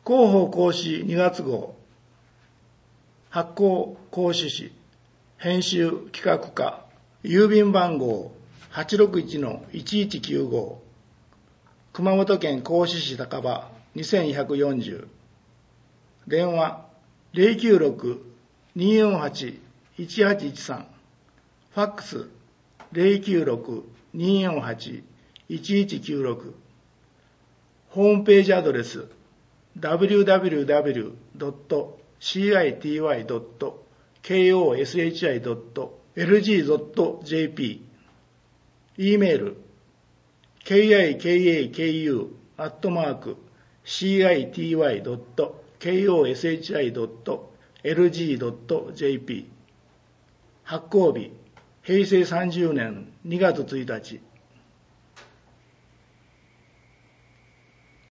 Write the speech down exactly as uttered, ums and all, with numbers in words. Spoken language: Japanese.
広報講師にがつ号、発行講師誌、編集企画課、郵便番号 はちろくいちのいちいちきゅうご、熊本県合志市高場にせんひゃくよんじゅう、電話 ゼロきゅうろく にーよんはち いちはちいちさん、ファックス ゼロきゅうろく にーよんはち いちいちきゅうろく、ホームページアドレス ダブリューダブリューダブリュードットシーアイティーワイドットケーオーエスエイチアイドットエルジードットジェーピー、 E メール ケーアイケーエーケーユー アットマーク シーアイティーワイドットケーオーエスエイチアイドットエルジードットジェーピー、 発行日平成さんじゅうねんにがつついたち